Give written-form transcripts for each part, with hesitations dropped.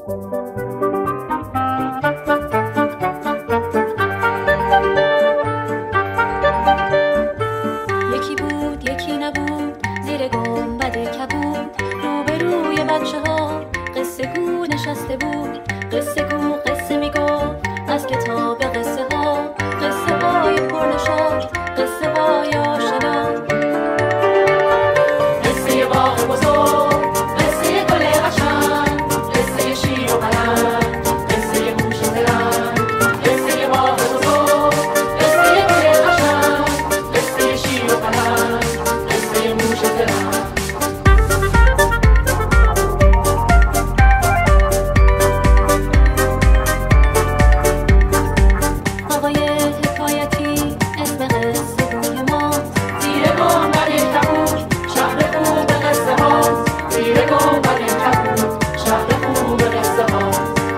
یکی بود یکی نبود زیر گنبد کبود، روبروی بچه ها قصه گو نشسته بود. قصه گو قصه میگفت از کتاب قصه ها، قصه های پرنشاط، قصه های آشنا. قصه باغ بزرگ، قصه گل قشنگ، قصه شیر و پلنگ، قصه موش زرنگ. قصه باغ بزرگ، قصه گل قشنگ، قصه شیر و پلنگ، قصه موش زرنگ. آقای حکایتی اسم قصه گوی ما، زیر گنبد کبود شهر خوب قصه ها، زیر گنبد کبود شهر خوب قصه ها.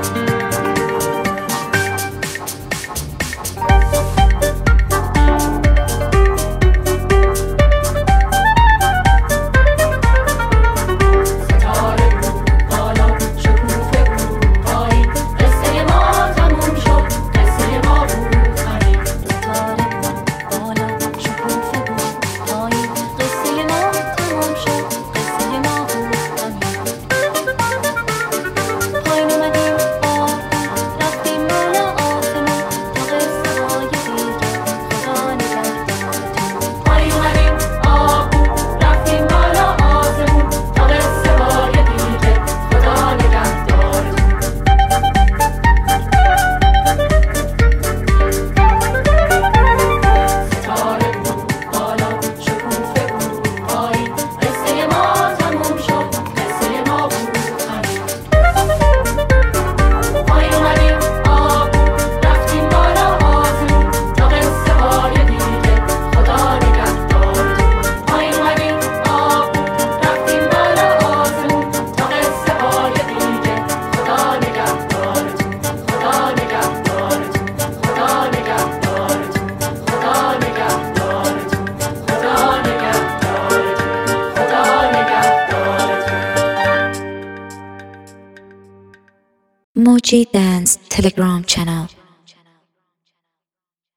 ستاره بود بالا، شکوفه بود پایین، قصه ما تموم شد، قصه ما بود همین. ستاره بود بالا، شکوفه بود پایین، قصه ما تموم شد، قصه ما بود همین. پایین اومدیم آب بود، رفتیم بالا آسمون، تا قصه های دیگه خدا نگهدارتون. پایین اومدیم آب بود، رفتیم بالا آسمون، تا قصه های دیگه خدا نگهدارتون. ستاره بود بالا، شکوفه بود پایین، قصه ما تموم شد، قصه ما بود همین. پایین اومدیم آب بود، رفتیم بالا آسمون، تا قصه های دیگه خدا نگهدارتون. پایین اومدیم آب بود، رفتیم بالا آسمون، تا قصه های دیگه خدا نگهدارتون. خدا نگهدارتون، خدا نگهدارتون، خدا نگهدارتون، خدا نگهدارتون، خدا نگهدارتون. Moji Dance Telegram channel.